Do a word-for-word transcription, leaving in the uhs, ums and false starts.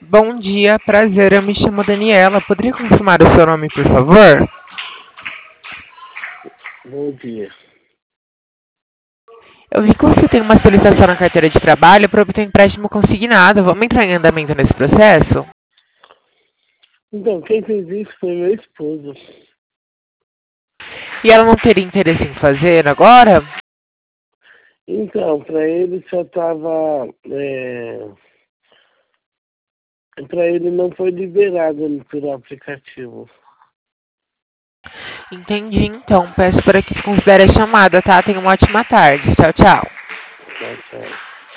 Bom dia, prazer, eu me chamo Daniela. Poderia confirmar o seu nome, por favor? Bom dia. Eu vi que você tem uma solicitação na carteira de trabalho para obter um empréstimo consignado. Vamos entrar em andamento nesse processo? Então, quem fez isso foi meu esposo. E ela não teria interesse em fazer agora? Então, para ele só estava... É... Para ele não foi liberado pelo aplicativo. Entendi, então. Peço para que considere a chamada, tá? Tenha uma ótima tarde. Tchau, tchau. Tchau, tchau.